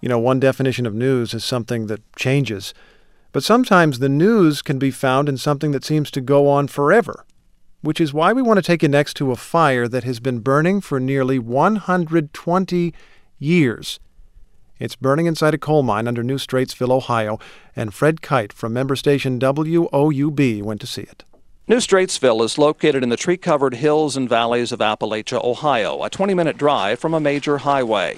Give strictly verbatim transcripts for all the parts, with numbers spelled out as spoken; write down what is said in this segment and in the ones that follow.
You know, one definition of news is something that changes. But sometimes the news can be found in something that seems to go on forever, which is why we want to take you next to a fire that has been burning for nearly one hundred twenty years. It's burning inside a coal mine under New Straitsville, Ohio, and Fred Kite from member station W O U B went to see it. New Straitsville is located in the tree-covered hills and valleys of Appalachia, Ohio, a twenty-minute drive from a major highway.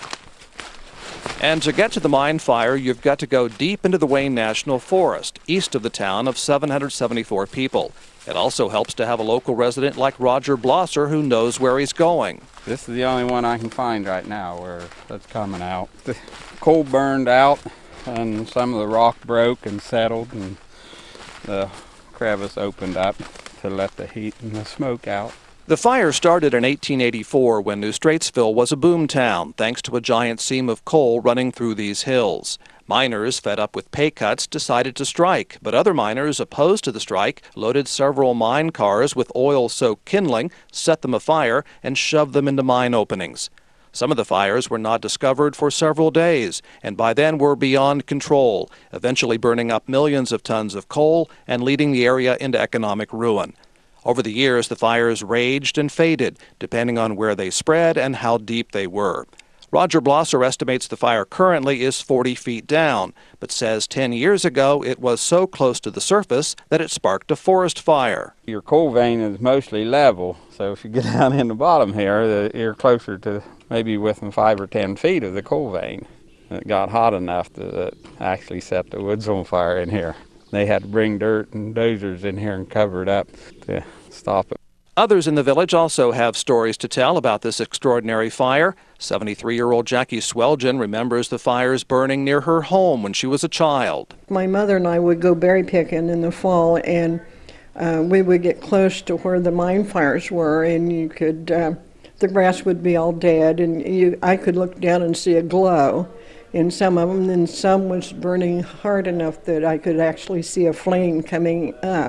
And to get to the mine fire, you've got to go deep into the Wayne National Forest, east of the town of seven hundred seventy-four people. It also helps to have a local resident like Roger Blosser who knows where he's going. This is the only one I can find right now where that's coming out. The coal burned out and some of the rock broke and settled and the crevice opened up to let the heat and the smoke out. The fire started in eighteen eighty-four when New Straitsville was a boom town, thanks to a giant seam of coal running through these hills. Miners, fed up with pay cuts, decided to strike, but other miners opposed to the strike loaded several mine cars with oil-soaked kindling, set them afire, and shoved them into mine openings. Some of the fires were not discovered for several days, and by then were beyond control, eventually burning up millions of tons of coal and leading the area into economic ruin. Over the years, the fires raged and faded, depending on where they spread and how deep they were. Roger Blosser estimates the fire currently is forty feet down, but says ten years ago it was so close to the surface that it sparked a forest fire. Your coal vein is mostly level, so if you get down in the bottom here, you're closer to maybe within five or ten feet of the coal vein. It got hot enough to actually set the woods on fire in here. They had to bring dirt and dozers in here and cover it up to stop it. Others in the village also have stories to tell about this extraordinary fire. seventy-three-year-old Jackie Swelgen remembers the fires burning near her home when she was a child. My mother and I would go berry picking in the fall, and uh, we would get close to where the mine fires were, and you could, uh, the grass would be all dead, and you, I could look down and see a glow in some of them, and some was burning hard enough that I could actually see a flame coming up.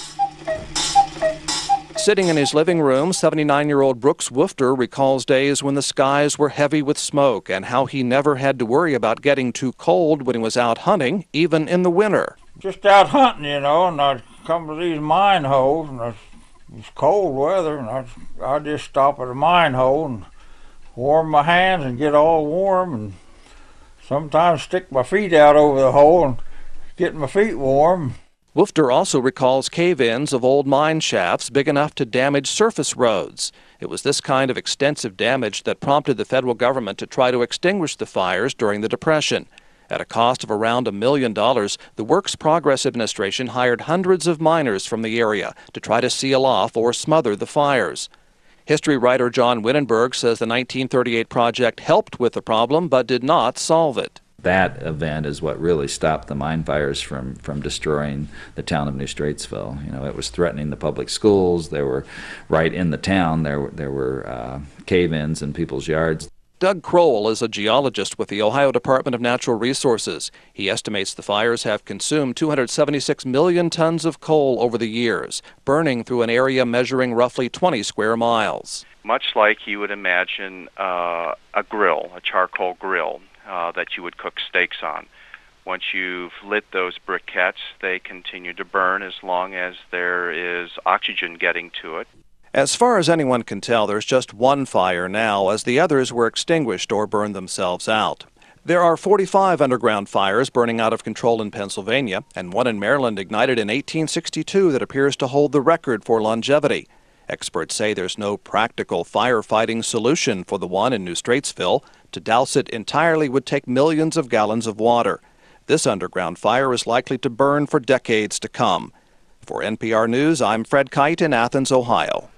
Sitting in his living room, seventy-nine-year-old Brooks Woofter recalls days when the skies were heavy with smoke and how he never had to worry about getting too cold when he was out hunting, even in the winter. Just out hunting, you know, and I'd come to these mine holes, and it was cold weather, and I'd, I'd just stop at a mine hole and warm my hands and get all warm, and sometimes stick my feet out over the hole and get my feet warm. Woofter also recalls cave-ins of old mine shafts big enough to damage surface roads. It was this kind of extensive damage that prompted the federal government to try to extinguish the fires during the Depression. At a cost of around a million dollars, the Works Progress Administration hired hundreds of miners from the area to try to seal off or smother the fires. History writer John Wittenberg says the nineteen thirty-eight project helped with the problem but did not solve it. That event is what really stopped the mine fires from, from destroying the town of New Straitsville. You know, it was threatening the public schools. They were right in the town. There were, there were uh, cave-ins in people's yards. Doug Crowell is a geologist with the Ohio Department of Natural Resources. He estimates the fires have consumed two hundred seventy-six million tons of coal over the years, burning through an area measuring roughly twenty square miles. Much like you would imagine uh, a grill, a charcoal grill. Uh, that you would cook steaks on. Once you've lit those briquettes, they continue to burn as long as there is oxygen getting to it. As far as anyone can tell, there's just one fire now, as the others were extinguished or burned themselves out. There are forty-five underground fires burning out of control in Pennsylvania, and one in Maryland ignited in eighteen sixty-two that appears to hold the record for longevity. Experts say there's no practical firefighting solution for the one in New Straitsville. To douse it entirely would take millions of gallons of water. This underground fire is likely to burn for decades to come. For N P R News, I'm Fred Kite in Athens, Ohio.